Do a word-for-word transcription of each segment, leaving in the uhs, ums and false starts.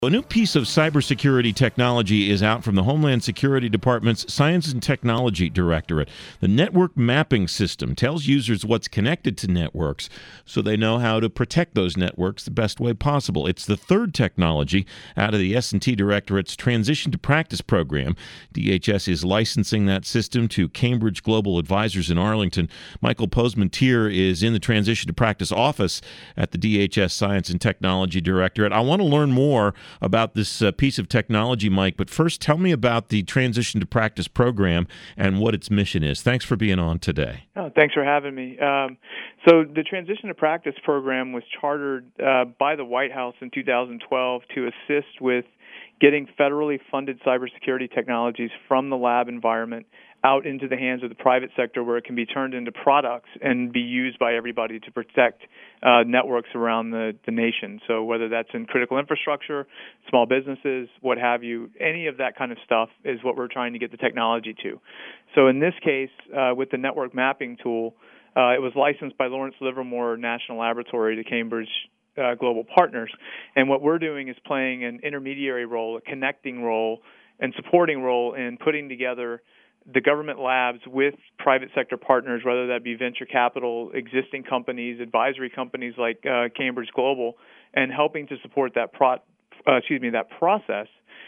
A new piece of cybersecurity technology is out from the Homeland Security Department's Science and Technology Directorate. The Network Mapping System tells users what's connected to networks so they know how to protect those networks the best way possible. It's the third technology out of the S and T Directorate's Transition to Practice program. D H S is licensing that system to Cambridge Global Advisors in Arlington. Michael Posmentier is in the Transition to Practice office at the D H S Science and Technology Directorate. I want to learn more about this uh, piece of technology, Mike, but first tell me about the Transition to Practice program and what its mission is. Thanks for being on today. Oh, thanks for having me. Um, so the Transition to Practice program was chartered uh, by the White House in two thousand twelve to assist with getting federally funded cybersecurity technologies from the lab environment out into the hands of the private sector where it can be turned into products and be used by everybody to protect uh, networks around the, the nation. So whether that's in critical infrastructure, small businesses, what have you, any of that kind of stuff is what we're trying to get the technology to. So in this case, uh, with the network mapping tool, uh, it was licensed by Lawrence Livermore National Laboratory to Cambridge uh, Global Partners. And what we're doing is playing an intermediary role, a connecting role, and supporting role in putting together the government labs with private sector partners, whether that be venture capital, existing companies, advisory companies like uh, Cambridge Global, and helping to support that pro- uh, excuse me that process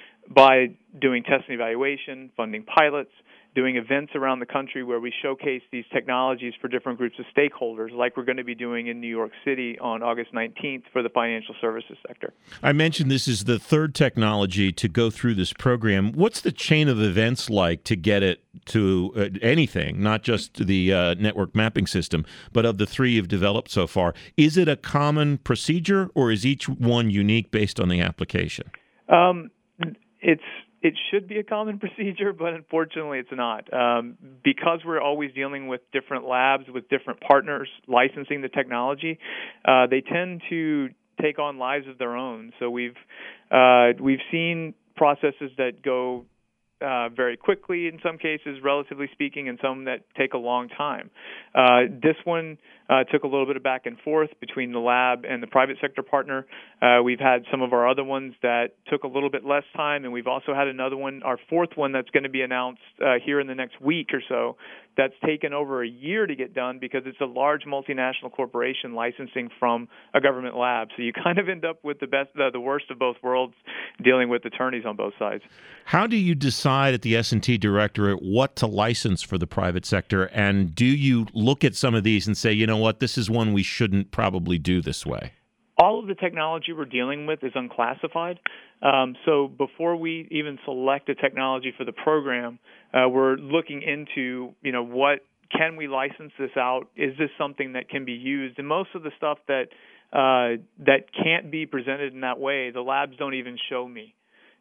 by doing test and evaluation, funding pilots, doing events around the country where we showcase these technologies for different groups of stakeholders, like we're going to be doing in New York City on August nineteenth for the financial services sector. I mentioned this is the third technology to go through this program. What's the chain of events like to get it to uh, anything, not just the uh, network mapping system, but of the three you've developed so far? Is it a common procedure, or is each one unique based on the application? Um, it's It should be a common procedure, but unfortunately it's not. Um, because we're always dealing with different labs, with different partners licensing the technology, uh, they tend to take on lives of their own. So we've uh, we've seen processes that go uh, very quickly in some cases, relatively speaking, and some that take a long time. Uh, this one uh, took a little bit of back and forth between the lab and the private sector partner. Uh, we've had some of our other ones that took a little bit less time, and we've also had another one, our fourth one, that's going to be announced uh, here in the next week or so. That's taken over a year to get done because it's a large multinational corporation licensing from a government lab. So you kind of end up with the best, uh, the worst of both worlds, dealing with attorneys on both sides. How do you decide at the S and T Directorate what to license for the private sector? And do you look at some of these and say, you know what, this is one we shouldn't probably do this way? All of the technology we're dealing with is unclassified. Um, so before we even select a technology for the program, uh, we're looking into, you know, what can we license this out? Is this something that can be used? And most of the stuff that uh, that can't be presented in that way, the labs don't even show me.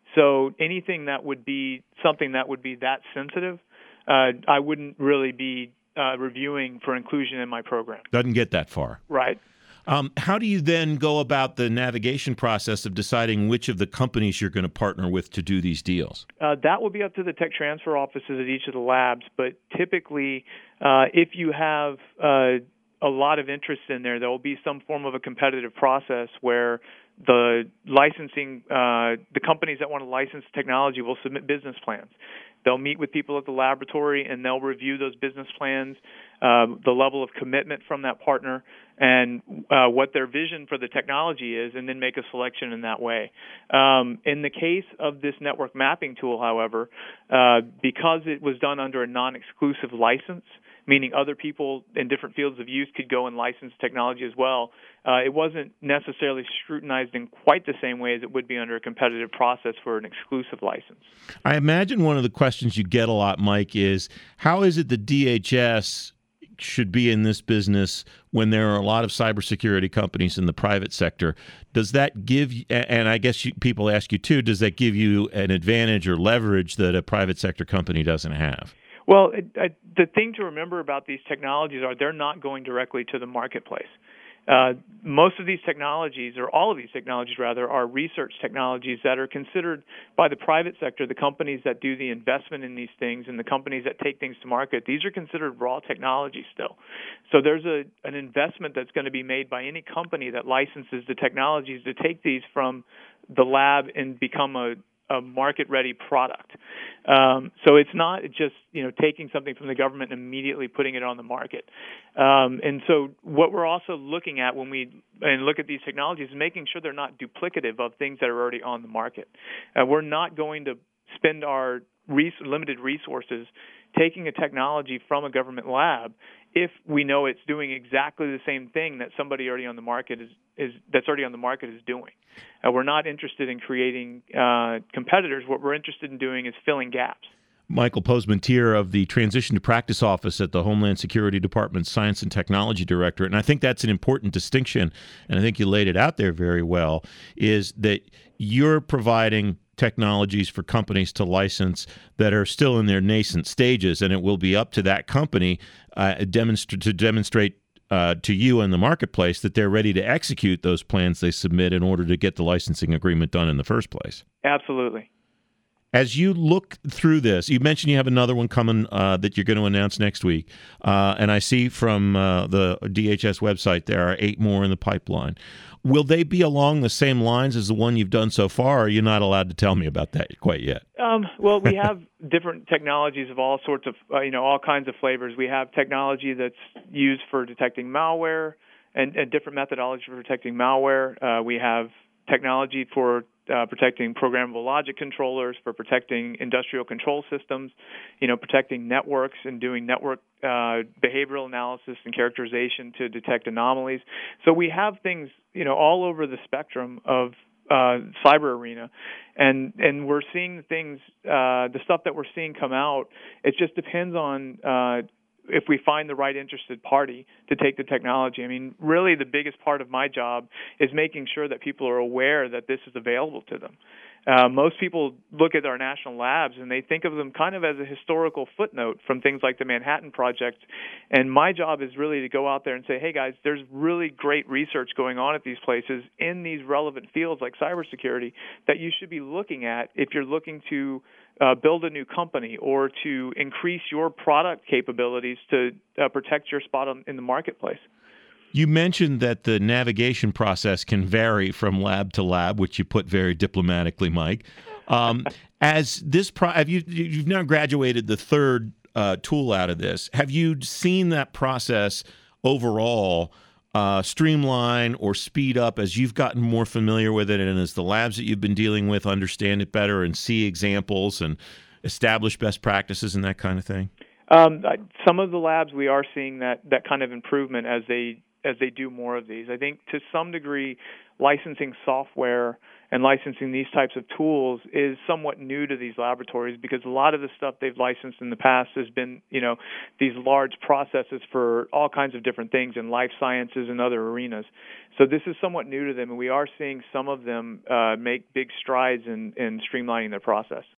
So anything that would be something that would be that sensitive, uh, I wouldn't really be uh, reviewing for inclusion in my program. Doesn't get that far. Right. Um, how do you then go about the navigation process of deciding which of the companies you're going to partner with to do these deals? Uh, that will be up to the tech transfer offices at each of the labs, but typically uh, if you have uh, a lot of interest in there, there will be some form of a competitive process where the licensing, uh, the companies that want to license technology will submit business plans. They'll meet with people at the laboratory and they'll review those business plans, uh, the level of commitment from that partner, and uh, what their vision for the technology is, and then make a selection in that way. Um, in the case of this network mapping tool, however, uh, because it was done under a non-exclusive license, meaning other people in different fields of use could go and license technology as well, uh, it wasn't necessarily scrutinized in quite the same way as it would be under a competitive process for an exclusive license. I imagine one of the questions you get a lot, Mike, is how is it the D H S should be in this business when there are a lot of cybersecurity companies in the private sector? Does that give, and I guess you, people ask you too, does that give you an advantage or leverage that a private sector company doesn't have? Well, it, it, the thing to remember about these technologies are they're not going directly to the marketplace. Uh, most of these technologies, or all of these technologies rather, are research technologies that are considered by the private sector, the companies that do the investment in these things and the companies that take things to market. These are considered raw technology still. So there's a an investment that's going to be made by any company that licenses the technologies to take these from the lab and become a a market-ready product. Um, so it's not just, you know, taking something from the government and immediately putting it on the market. Um, and so what we're also looking at when we and look at these technologies is making sure they're not duplicative of things that are already on the market. Uh, we're not going to spend our res- limited resources taking a technology from a government lab if we know it's doing exactly the same thing that somebody already on the market is, is that's already on the market is doing. Uh, we're not interested in creating uh, competitors. What we're interested in doing is filling gaps. Michael Posmentier of the Transition to Practice Office at the Homeland Security Department's Science and Technology Directorate. And I think that's an important distinction, and I think you laid it out there very well, is that you're providing technologies for companies to license that are still in their nascent stages, and it will be up to that company uh, demonstra- to demonstrate uh, to you in the marketplace that they're ready to execute those plans they submit in order to get the licensing agreement done in the first place. Absolutely. As you look through this, you mentioned you have another one coming uh, that you're going to announce next week, uh, and I see from uh, the D H S website there are eight more in the pipeline. Will they be along the same lines as the one you've done so far, or are you not allowed to tell me about that quite yet? Um, well, we have different technologies of all sorts of, uh, you know, all kinds of flavors. We have technology that's used for detecting malware and, and different methodologies for detecting malware. Uh, we have technology for uh, protecting programmable logic controllers, for protecting industrial control systems, you know, protecting networks and doing network uh, behavioral analysis and characterization to detect anomalies. So we have things, you know, all over the spectrum of uh, cyber arena, and and we're seeing things, uh, the stuff that we're seeing come out. It just depends on uh, if we find the right interested party to take the technology. I mean, really the biggest part of my job is making sure that people are aware that this is available to them. Uh, most people look at our national labs and they think of them kind of as a historical footnote from things like the Manhattan Project. And my job is really to go out there and say, hey guys, there's really great research going on at these places in these relevant fields like cybersecurity that you should be looking at if you're looking to uh, build a new company or to increase your product capabilities to uh, protect your spot on, in the marketplace. You mentioned that the navigation process can vary from lab to lab, which you put very diplomatically, Mike. Um, as this, pro- have you you've now graduated the third uh, tool out of this? Have you seen that process overall uh, streamline or speed up as you've gotten more familiar with it, and as the labs that you've been dealing with understand it better and see examples and establish best practices and that kind of thing? Um, some of the labs we are seeing that that kind of improvement as they as they do more of these. I think to some degree, licensing software and licensing these types of tools is somewhat new to these laboratories because a lot of the stuff they've licensed in the past has been, you know, these large processes for all kinds of different things in life sciences and other arenas. So this is somewhat new to them, and we are seeing some of them uh, make big strides in, in streamlining their process.